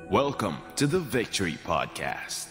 Welcome to the Victory Podcast.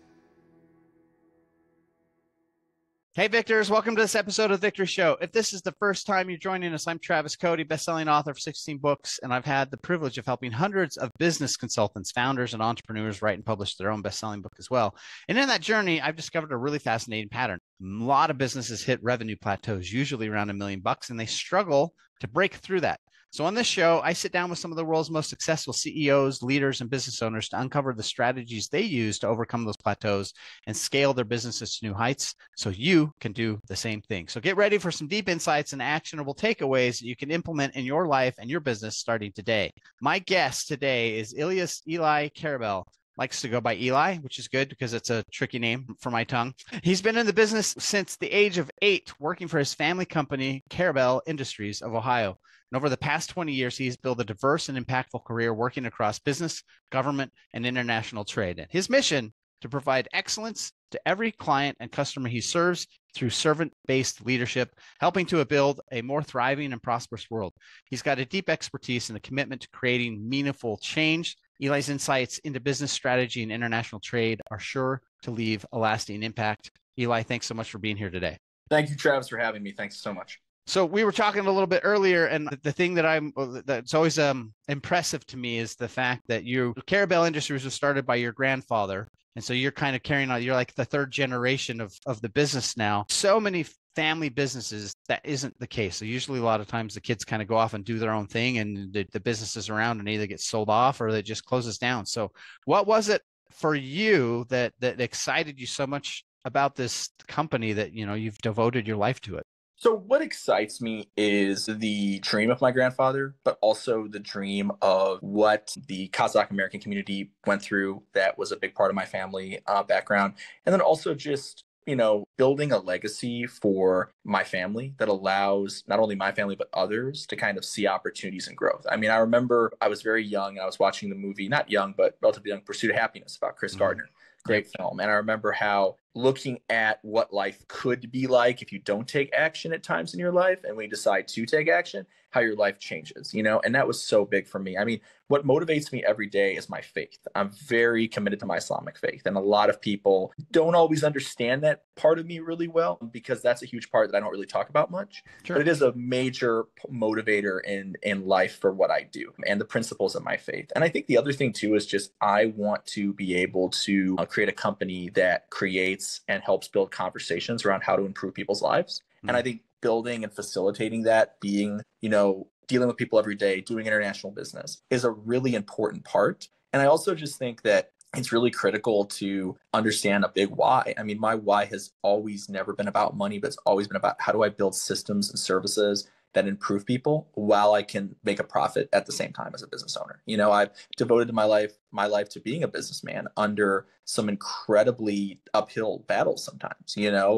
Hey, Victors, welcome to this episode of the Victory Show. If this is the first time you're joining us, I'm Travis Cody, best-selling author of 16 books, and I've had the privilege of helping hundreds of business consultants, founders, and entrepreneurs write and publish their own best-selling book as well. And in that journey, I've discovered a really fascinating pattern. A lot of businesses hit revenue plateaus, usually around $1 million, and they struggle to break through that. So on this show, I sit down with some of the world's most successful CEOs, leaders, and business owners to uncover the strategies they use to overcome those plateaus and scale their businesses to new heights so you can do the same thing. So get ready for some deep insights and actionable takeaways that you can implement in your life and your business starting today. My guest today is Ilias Eli Karabel. Likes to go by Eli, which is good because it's a tricky name for my tongue. He's been in the business since the age of 8, working for his family company, Karabel Industries of Ohio. And over the past 20 years, he's built a diverse and impactful career working across business, government, and international trade. And his mission to provide excellence to every client and customer he serves through servant-based leadership, helping to build a more thriving and prosperous world. He's got a deep expertise and a commitment to creating meaningful change. Eli's insights into business strategy and international trade are sure to leave a lasting impact. Eli, thanks so much for being here today. Thank you, Travis, for having me. Thanks so much. So we were talking a little bit earlier, and the thing that's always impressive to me is the fact that Karabel Industries was started by your grandfather, and so you're kind of carrying on. You're like the third generation of the business now. So many family businesses, that isn't the case. So usually a lot of times the kids kind of go off and do their own thing, and the businesses around and either get sold off or it just closes down. So what was it for you that excited you so much about this company that you've devoted your life to it? So what excites me is the dream of my grandfather, but also the dream of what the Kazakh American community went through. That was a big part of my family background. And then also just, building a legacy for my family that allows not only my family, but others to kind of see opportunities and growth. I mean, I remember I was very young and I was watching the movie, not young, but relatively young, Pursuit of Happiness about Chris Gardner. Great film. And I remember how looking at what life could be like if you don't take action at times in your life, and when you decide to take action, how your life changes, and that was so big for me. I mean, what motivates me every day is my faith. I'm very committed to my Islamic faith. And a lot of people don't always understand that part of me really well, because that's a huge part that I don't really talk about much. Sure. But it is a major motivator in life for what I do and the principles of my faith. And I think the other thing too is just I want to be able to create a company that creates and helps build conversations around how to improve people's lives. And I think building and facilitating that, being, dealing with people every day, doing international business is a really important part. And I also just think that it's really critical to understand a big why. I mean, my why has always never been about money, but it's always been about how do I build systems and services that improve people while I can make a profit at the same time as a business owner. I've devoted my life to being a businessman under some incredibly uphill battles sometimes,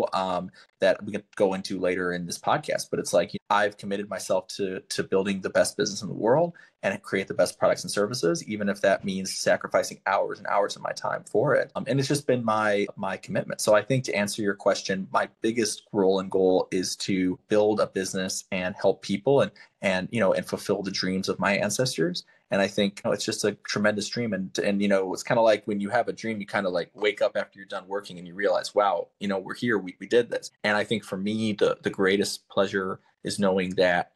that we can go into later in this podcast. But it's like, I've committed myself to building the best business in the world and create the best products and services, even if that means sacrificing hours and hours of my time for it. And it's just been my commitment. So I think, to answer your question, my biggest role and goal is to build a business and help people and fulfill the dreams of my ancestors. And I think it's just a tremendous dream. And it's kind of like when you have a dream, you kind of like wake up after you're done working and you realize, wow, we're here, we did this. And I think for me, the greatest pleasure is knowing that,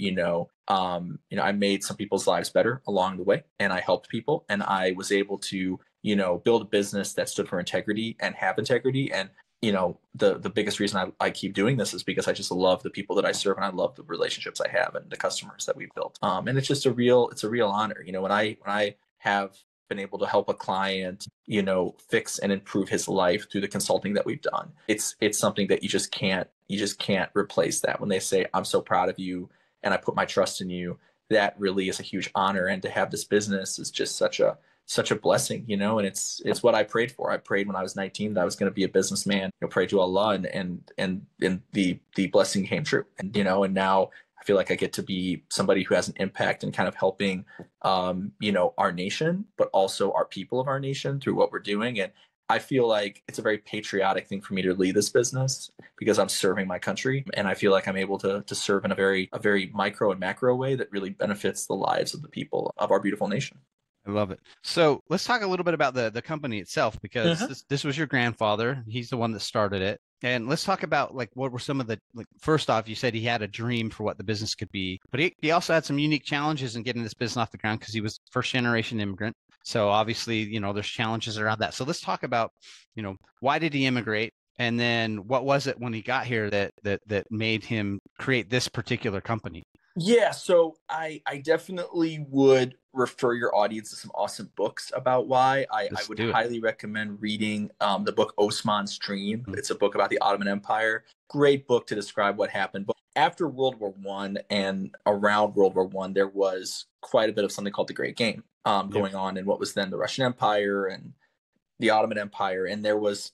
I made some people's lives better along the way, and I helped people, and I was able to, build a business that stood for integrity and have integrity. And the biggest reason I keep doing this is because I just love the people that I serve, and I love the relationships I have and the customers that we've built. And it's just a real honor. When I have been able to help a client, fix and improve his life through the consulting that we've done, it's something that you just can't replace that. When they say, I'm so proud of you and I put my trust in you, that really is a huge honor. And to have this business is just such a blessing, and it's what I prayed for. I prayed when I was 19 that I was going to be a businessman, prayed to Allah, and the blessing came true. And, and now I feel like I get to be somebody who has an impact and kind of helping, our nation, but also our people of our nation through what we're doing. And I feel like it's a very patriotic thing for me to lead this business because I'm serving my country. And I feel like I'm able to serve in a very micro and macro way that really benefits the lives of the people of our beautiful nation. I love it. So let's talk a little bit about the company itself, because Mhm. this was your grandfather. He's the one that started it. And let's talk about like what were some of the like first off, you said he had a dream for what the business could be, but he also had some unique challenges in getting this business off the ground because he was first generation immigrant. So obviously, there's challenges around that. So let's talk about, why did he immigrate? And then what was it when he got here that made him create this particular company? Yeah, so I definitely would refer your audience to some awesome books about why. I Let's would do it. highly recommend reading the book Osman's Dream. Mhm. It's a book about the Ottoman Empire. Great book to describe what happened. But after World War One and around World War One, there was quite a bit of something called the Great Game Yep. going on in what was then the Russian Empire and the Ottoman Empire, and there was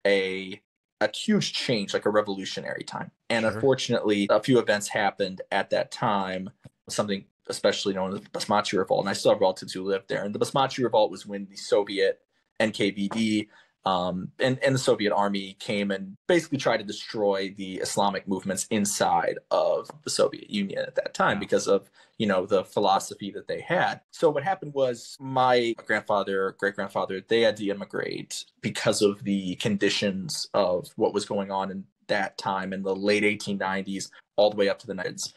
a a huge change, like a revolutionary time. And Sure. unfortunately, a few events happened at that time. Something especially known as the Basmachi Revolt, and I still have relatives who lived there. And the Basmachi Revolt was when the Soviet NKVD and the Soviet army came and basically tried to destroy the Islamic movements inside of the Soviet Union at that time Wow. because of the philosophy that they had. So what happened was my grandfather, great grandfather, they had to immigrate because of the conditions of what was going on in that time in the late 1890s all the way up to the 90s.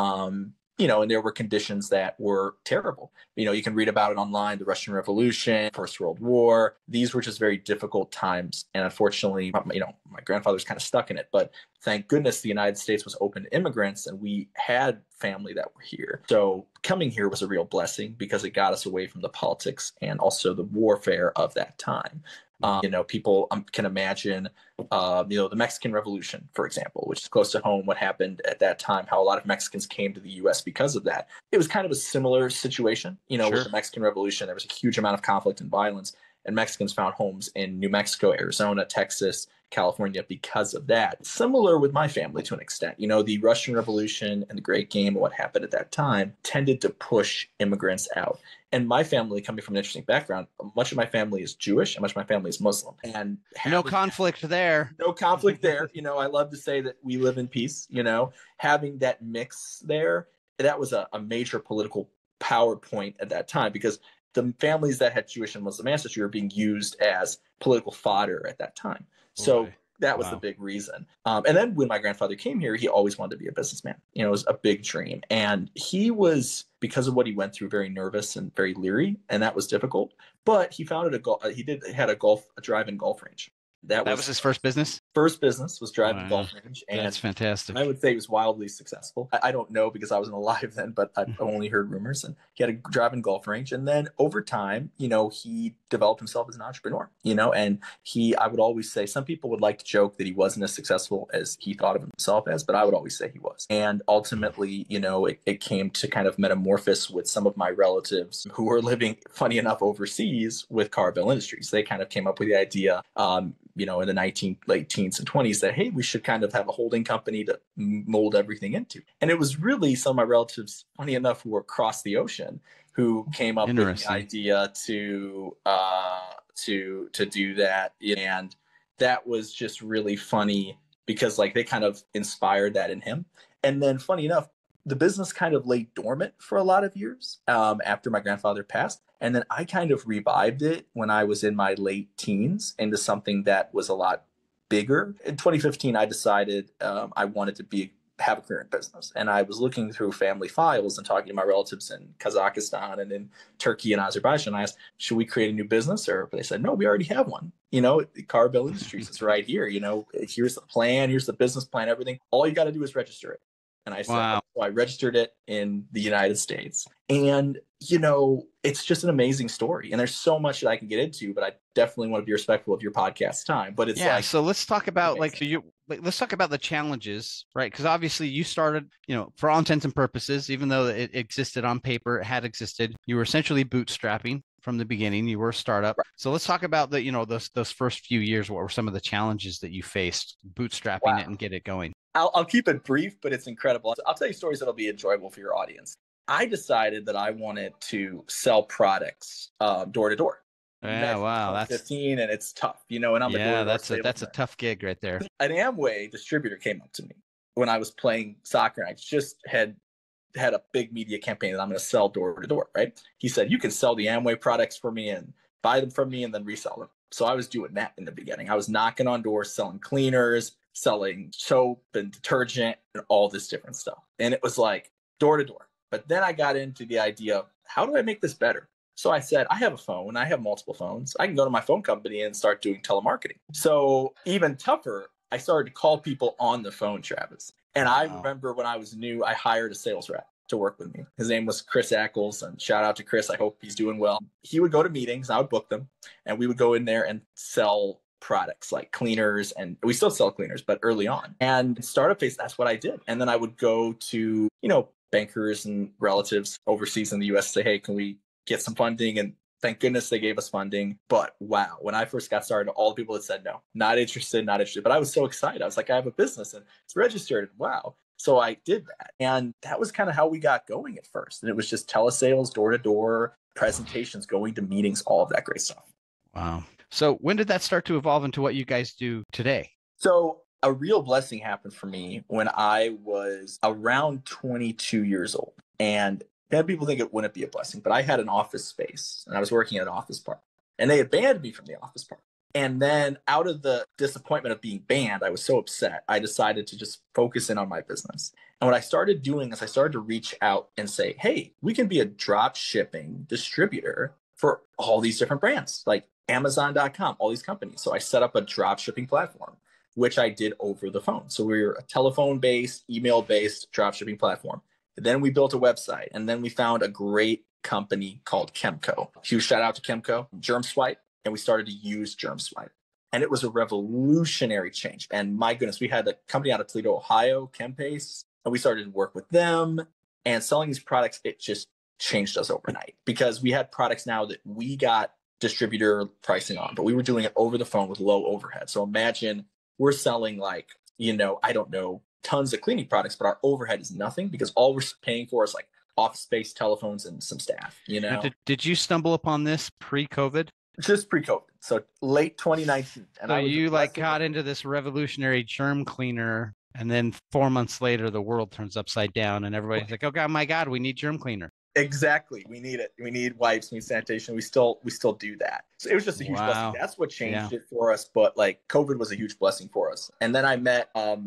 And there were conditions that were terrible. You can read about it online, the Russian Revolution, First World War. These were just very difficult times. And unfortunately, my grandfather's kind of stuck in it. But thank goodness the United States was open to immigrants and we had family that were here. So coming here was a real blessing because it got us away from the politics and also the warfare of that time. People can imagine, the Mexican Revolution, for example, which is close to home, what happened at that time, how a lot of Mexicans came to the U.S. because of that. It was kind of a similar situation, with Sure. the Mexican Revolution. There was a huge amount of conflict and violence, and Mexicans found homes in New Mexico, Arizona, Texas, California because of that. Similar with my family to an extent. The Russian Revolution and the Great Game and what happened at that time tended to push immigrants out. And my family, coming from an interesting background, much of my family is Jewish and much of my family is Muslim. And No having conflict there. no conflict there. I love to say that we live in peace, having that mix there, that was a major political power point at that time because the families that had Jewish and Muslim ancestry were being used as political fodder at that time. So Boy. that was the Wow. big reason. And then when my grandfather came here, he always wanted to be a businessman. It was a big dream. And he was, because of what he went through, very nervous and very leery, and that was difficult. But he founded a drive-in golf range. That That was was his first business? first business was driving Wow. golf range, That's and I fantastic. would say he was wildly successful. I don't know because I wasn't alive then, but I've only heard rumors. And he had a driving golf range, and then over time, he developed himself as an entrepreneur. And I would always say some people would like to joke that he wasn't as successful as he thought of himself as, but I would always say he was. And ultimately, it came to kind of metamorphose with some of my relatives who were living, funny enough, overseas with Carvel Industries. They kind of came up with the idea, in the late teens and 20s that, hey, we should kind of have a holding company to mold everything into. And it was really some of my relatives, funny enough, who were across the ocean who came up with the idea to do that. And that was just really funny because they kind of inspired that in him. And then funny enough, the business kind of lay dormant for a lot of years after my grandfather passed. And then I kind of revived it when I was in my late teens into something that was a lot bigger. In 2015, I decided I wanted to have a career in business. And I was looking through family files and talking to my relatives in Kazakhstan and in Turkey and Azerbaijan. I asked, should we create a new business? Or they said, no, we already have one. Carvel Industries is right here. Here's the plan, here's the business plan, everything. All you got to do is register it. And I said, Wow. so I registered it in the United States. And, it's just an amazing story. And there's so much that I can get into, but I definitely want to be respectful of your podcast time. But it's so let's talk about let's talk about the challenges, right? Because obviously you started, for all intents and purposes, even though it existed on paper, it had existed, you were essentially bootstrapping from the beginning. You were a startup. Right. So let's talk about those first few years. What were some of the challenges that you faced bootstrapping it and get it going? I'll keep it brief, but it's incredible. I'll tell you stories that'll be enjoyable for your audience. I decided that I wanted to sell products door to door. Yeah, wow, that's 15, and it's tough, and I'm that's a tough gig right there. An Amway distributor came up to me when I was playing soccer, and I just had had a big media campaign that I'm going to sell door to door, right? He said, you can sell the Amway products for me and buy them from me and then resell them. So I was doing that in the beginning. I was knocking on doors, selling cleaners, selling soap and detergent and all this different stuff. And it was like door to door. But then I got into the idea of how do I make this better? So I said, I have a phone. I have multiple phones. I can go to my phone company and start doing telemarketing. So even tougher, I started to call people on the phone, Travis. And I remember when I was new, I hired a sales rep to work with me. His name was Chris Ackles, and shout out to Chris. I hope he's doing well. He would go to meetings, I would book them, and we would go in there and sell products like cleaners, and we still sell cleaners, but early on. And startup phase, that's what I did. And then I would go to, bankers and relatives overseas in the US, say, hey, can we get some funding? And thank goodness they gave us funding. But wow, when I first got started, all the people that said no, not interested. But I was so excited. I was like, I have a business and it's registered. Wow. So I did that. And that was kind of how we got going at first. And it was just telesales, door to door, presentations, going to meetings, all of that great stuff. Wow. So when did that start to evolve into what you guys do today? So a real blessing happened for me when I was around 22 years old. And many people think it wouldn't be a blessing, but I had an office space and I was working at an office park and they had banned me from the office park. And then out of the disappointment of being banned, I was so upset, I decided to just focus in on my business. And what I started doing is I started to reach out and say, hey, we can be a drop shipping distributor for all these different brands like Amazon.com, all these companies. So I set up a drop shipping platform, which I did over the phone. So we were a telephone-based, email-based drop shipping platform. Then we built a website, and then we found a great company called Chemco. Huge shout out to Chemco, GermSwipe, and we started to use GermSwipe. And it was a revolutionary change. And my goodness, we had a company out of Toledo, Ohio, Chempace, and we started to work with them. And selling these products, it just changed us overnight because we had products now that we got distributor pricing on, but we were doing it over the phone with low overhead. So imagine we're selling like, I don't know, tons of cleaning products, but our overhead is nothing because all we're paying for is like office space, telephones, and some staff, Now, did you stumble upon this pre-COVID? Just pre-COVID. So late 2019. And so you got into this revolutionary germ cleaner, and then 4 months later, the world turns upside down and everybody's like, oh God, my God, we need germ cleaner. Exactly. We need it. We need wipes, we need sanitation. We still do that. So it was just a huge blessing. That's what changed it for us. But like COVID was a huge blessing for us. And then I met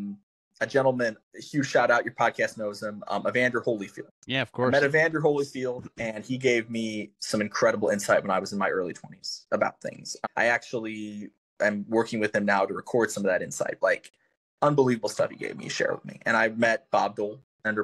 a gentleman, a huge shout out, your podcast knows him, Evander Holyfield. Yeah, of course. I met Evander Holyfield, and he gave me some incredible insight when I was in my early 20s about things. I actually am working with him now to record some of that insight, like unbelievable stuff he gave me, share with me. And I met Bob Dole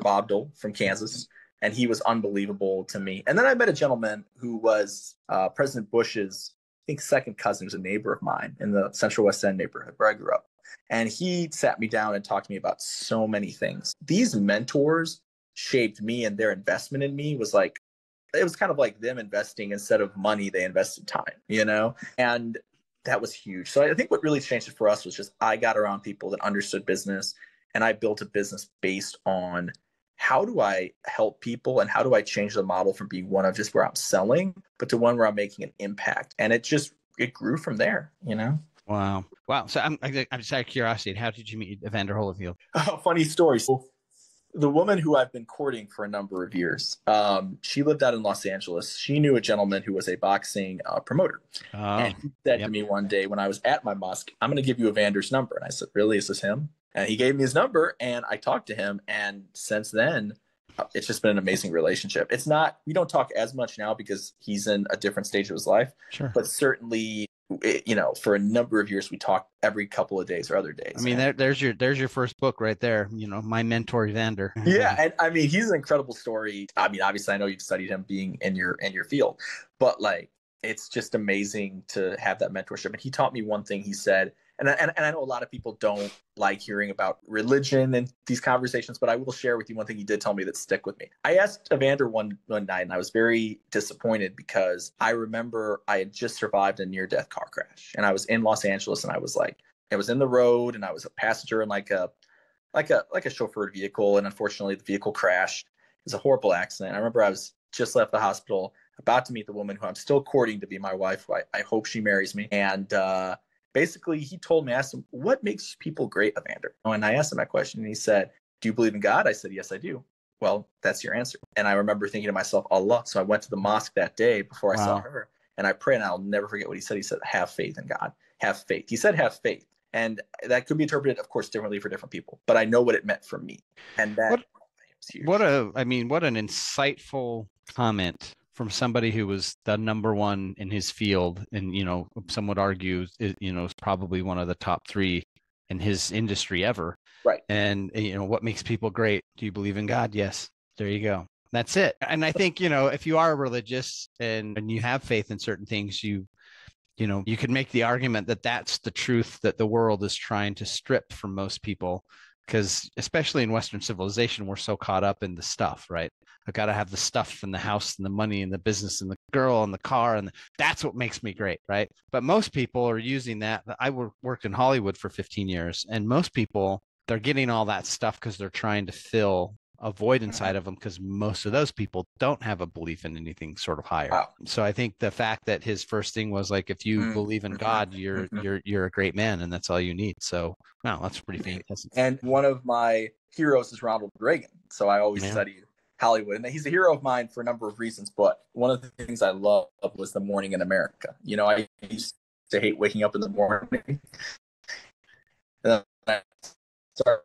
from Kansas, and he was unbelievable to me. And then I met a gentleman who was President Bush's, I think, second cousin, was a neighbor of mine in the Central West End neighborhood where I grew up. And he sat me down and talked to me about so many things. These mentors shaped me, and their investment in me was like, it was kind of like them investing. Instead of money, they invested time, and that was huge. So I think what really changed it for us was just I got around people that understood business, and I built a business based on how do I help people and how do I change the model from being one of just where I'm selling, but to one where I'm making an impact. And it grew from there, Wow. So I'm just out of curiosity, how did you meet Evander Holyfield? Oh, funny story. So the woman who I've been courting for a number of years, she lived out in Los Angeles. She knew a gentleman who was a boxing promoter. And he said to me one day when I was at my mosque, I'm going to give you Evander's number. And I said, really, is this him? And he gave me his number, and I talked to him. And since then, it's just been an amazing relationship. We don't talk as much now because he's in a different stage of his life. Sure. But certainly, for a number of years, we talk every couple of days or other days. I mean, there's your first book right there. My mentor, Evander. Yeah. And I mean, he's an incredible story. I mean, obviously I know you've studied him being in your field, but like, it's just amazing to have that mentorship. And he taught me one thing. He said, and I know a lot of people don't like hearing about religion and these conversations, but I will share with you one thing he did tell me that stuck with me. I asked Evander one night, and I was very disappointed because I remember I had just survived a near-death car crash, and I was in Los Angeles, and I was in the road, and I was a passenger in like a chauffeured vehicle, and unfortunately the vehicle crashed. It was a horrible accident. I remember I was just left the hospital, about to meet the woman who I'm still courting to be my wife. I hope she marries me. And basically, he told me, I asked him, what makes people great, Evander? And I asked him that question, and he said, do you believe in God? I said, yes, I do. well, that's your answer. And I remember thinking to myself, Allah. So I went to the mosque that day before I saw her, and I prayed, and I'll never forget what he said. He said, have faith in God. Have faith. He said, have faith. And that could be interpreted, of course, differently for different people. But I know what it meant for me. And that was huge. What an insightful comment from somebody who was the number one in his field. And, some would argue, is probably one of the top 3 in his industry ever. Right. And, what makes people great? Do you believe in God? Yes. There you go. That's it. And I think, if you are religious and you have faith in certain things, you could make the argument that that's the truth that the world is trying to strip from most people, because especially in Western civilization, we're so caught up in the stuff, right? I've got to have the stuff and the house and the money and the business and the girl and the car, and that's what makes me great, right? But most people are using that. I worked in Hollywood for 15 years, and most people, they're getting all that stuff because they're trying to fill a void inside of them, because most of those people don't have a belief in anything sort of higher. Wow. So I think the fact that his first thing was like, if you believe in God, you're a great man, and that's all you need. So wow, that's pretty fantastic. And one of my heroes is Ronald Reagan. So I always studied Hollywood, and he's a hero of mine for a number of reasons. But one of the things I loved was The Morning in America. I used to hate waking up in the morning. And I started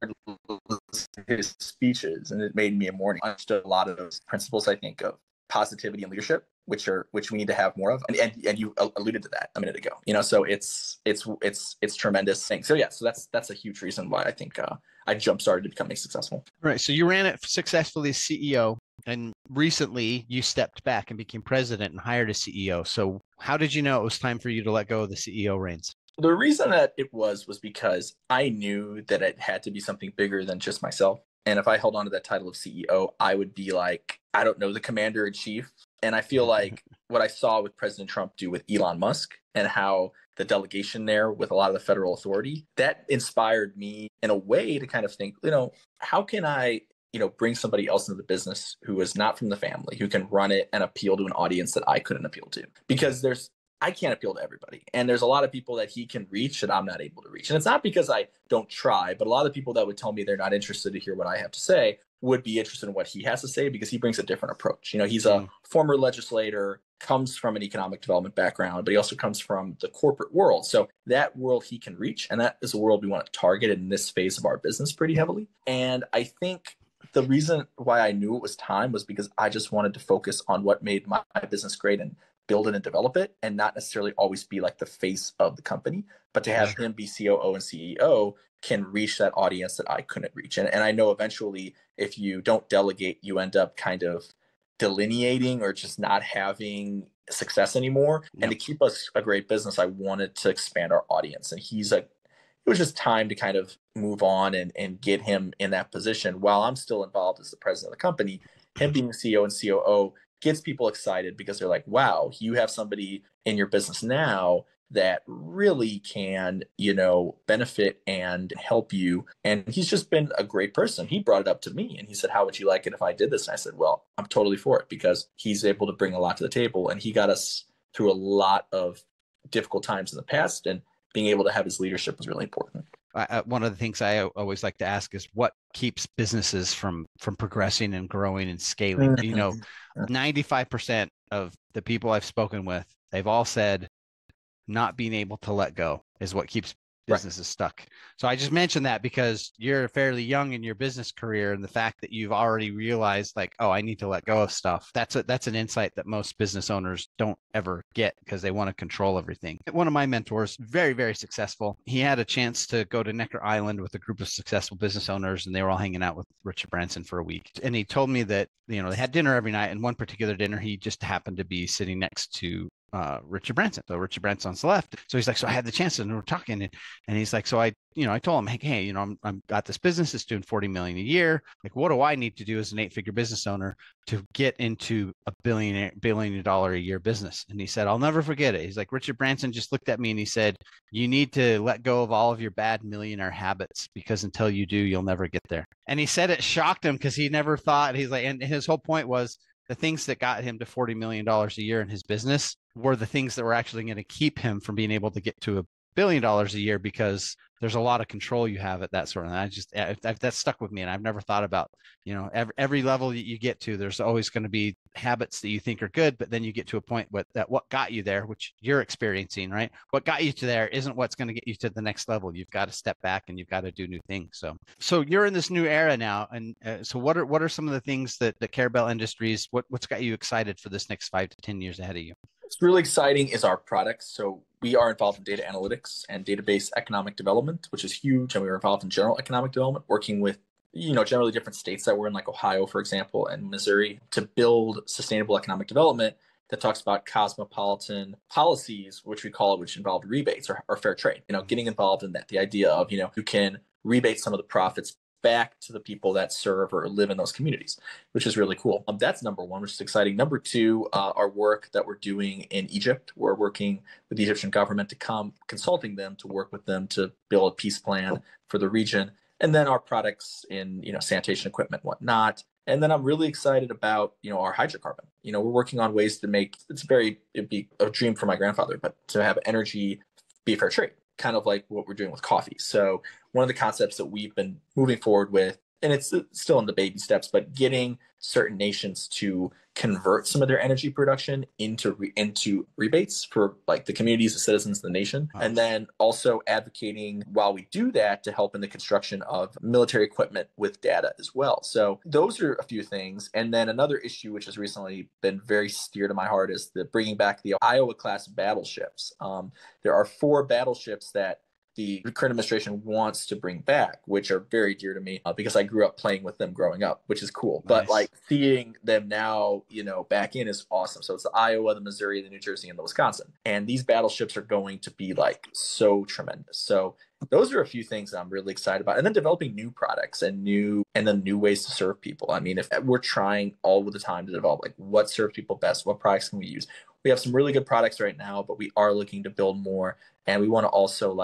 his speeches, and it made me a morning. I understood a lot of those principles, I think, of positivity and leadership, which we need to have more of. And you alluded to that a minute ago. So it's tremendous thing. So that's a huge reason why I think I jump started to becoming successful. Right. So you ran it successfully as CEO, and recently you stepped back and became president and hired a CEO. So how did you know it was time for you to let go of the CEO reins? The reason that it was because I knew that it had to be something bigger than just myself. And if I held on to that title of CEO, I would be like, I don't know, the commander in chief. And I feel like what I saw with President Trump do with Elon Musk and how the delegation there with a lot of the federal authority, that inspired me in a way to kind of think, how can I, bring somebody else into the business who is not from the family, who can run it and appeal to an audience that I couldn't appeal to? Because I can't appeal to everybody. And there's a lot of people that he can reach that I'm not able to reach. And it's not because I don't try, but a lot of people that would tell me they're not interested to hear what I have to say would be interested in what he has to say, because he brings a different approach. He's a former legislator, comes from an economic development background, but he also comes from the corporate world. So that world he can reach, and that is a world we want to target in this phase of our business pretty heavily. And I think the reason why I knew it was time was because I just wanted to focus on what made my business great and build it and develop it, and not necessarily always be like the face of the company, but to have him be COO and CEO can reach that audience that I couldn't reach. And I know eventually if you don't delegate, you end up kind of delineating or just not having success anymore. Yep. And to keep us a great business, I wanted to expand our audience. And it was just time to kind of move on and get him in that position while I'm still involved as the president of the company. Him being CEO and COO gets people excited because they're like, wow, you have somebody in your business now that really can, benefit and help you. And he's just been a great person. He brought it up to me and he said, how would you like it if I did this? And I said, well, I'm totally for it, because he's able to bring a lot to the table, and he got us through a lot of difficult times in the past, and being able to have his leadership was really important. One of the things I always like to ask is what keeps businesses from progressing and growing and scaling. 95% of the people I've spoken with, they've all said not being able to let go is what keeps businesses stuck. So I just mentioned that because you're fairly young in your business career, and the fact that you've already realized like, oh, I need to let go of stuff. That's an insight that most business owners don't ever get, because they want to control everything. One of my mentors, very, very successful. He had a chance to go to Necker Island with a group of successful business owners, and they were all hanging out with Richard Branson for a week. And he told me that, they had dinner every night, and one particular dinner, he just happened to be sitting next to Richard Branson. So Richard Branson's left. So he's like, so I had the chance, and we're talking, and he's like, so I told him, hey, I'm got this business. It's doing 40 million a year. Like, what do I need to do as an 8-figure business owner to get into a billion dollar a year business? And he said, I'll never forget it. He's like, Richard Branson just looked at me and he said, you need to let go of all of your bad millionaire habits, because until you do, you'll never get there. And he said it shocked him, because he never thought, he's like, and his whole point was, the things that got him to $40 million a year in his business were the things that were actually going to keep him from being able to get to billion a year because there's a lot of control you have at that sort of thing. That's stuck with me, and I've never thought about, every level that you get to, there's always going to be habits that you think are good, but then you get to a point that what got you there, which you're experiencing, right? What got you to there isn't what's going to get you to the next level. You've got to step back and you've got to do new things. So you're in this new era now, and so what are some of the things that Carabel Industries, what's got you excited for this next 5 to 10 years ahead of you? What's really exciting is our products. So we are involved in data analytics and database economic development, which is huge. And we are involved in general economic development, working with, generally different states that we're in, like Ohio, for example, and Missouri, to build sustainable economic development that talks about cosmopolitan policies, which we call it, which involve rebates or fair trade, getting involved in that. The idea of, you can rebate some of the profits back to the people that serve or live in those communities, which is really cool. That's number one, which is exciting. Number two, our work that we're doing in Egypt. We're working with the Egyptian government consulting them to work with them to build a peace plan for the region. And then our products in, sanitation equipment, whatnot. And then I'm really excited about, our hydrocarbon. We're working on ways to make, it'd be a dream for my grandfather, but to have energy be fair trade, kind of like what we're doing with coffee. So one of the concepts that we've been moving forward with, and it's still in the baby steps, but getting certain nations to convert some of their energy production into rebates for like the communities, the citizens of the nation. Wow. And then also advocating while we do that to help in the construction of military equipment with data as well. So those are a few things. And then another issue, which has recently been very dear to my heart, is the bringing back the Iowa class battleships. There are 4 battleships that the current administration wants to bring back, which are very dear to me because I grew up playing with them growing up, which is cool. Nice. But like seeing them now, back in is awesome. So it's the Iowa, the Missouri, the New Jersey, and the Wisconsin. And these battleships are going to be like so tremendous. So those are a few things that I'm really excited about. And then developing new products and then new ways to serve people. I mean, if we're trying all the time to develop like what serves people best, what products can we use? We have some really good products right now, but we are looking to build more. And we want to also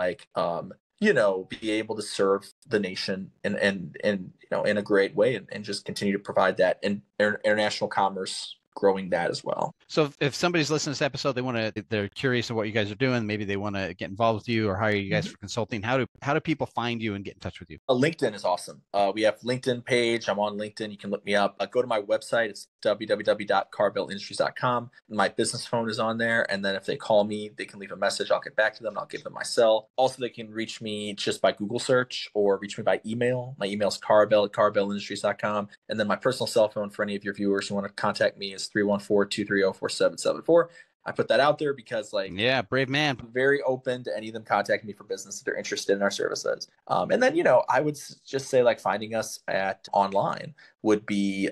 be able to serve the nation in a great way and just continue to provide that in international commerce, growing that as well. So if somebody's listening to this episode, they're curious of what you guys are doing, maybe they want to get involved with you or hire you guys for consulting. How do people find you and get in touch with you? LinkedIn is awesome. We have LinkedIn page. I'm on LinkedIn. You can look me up. Go to my website. It's www.carabelindustries.com. My business phone is on there. And then if they call me, they can leave a message. I'll get back to them. I'll give them my cell. Also, they can reach me just by Google search or reach me by email. My email is carabel@carabelindustries.com. And then my personal cell phone for any of your viewers who want to contact me is 314-230-4774. I put that out there because brave man. I'm very open to any of them contacting me for business if they're interested in our services. And then, I would just say finding us at online would be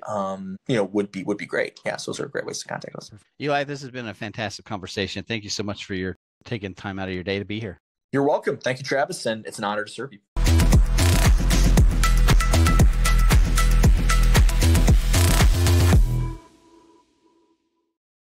great. Yeah. So those are great ways to contact us. Eli, this has been a fantastic conversation. Thank you so much for taking time out of your day to be here. You're welcome. Thank you, Travis. And it's an honor to serve you.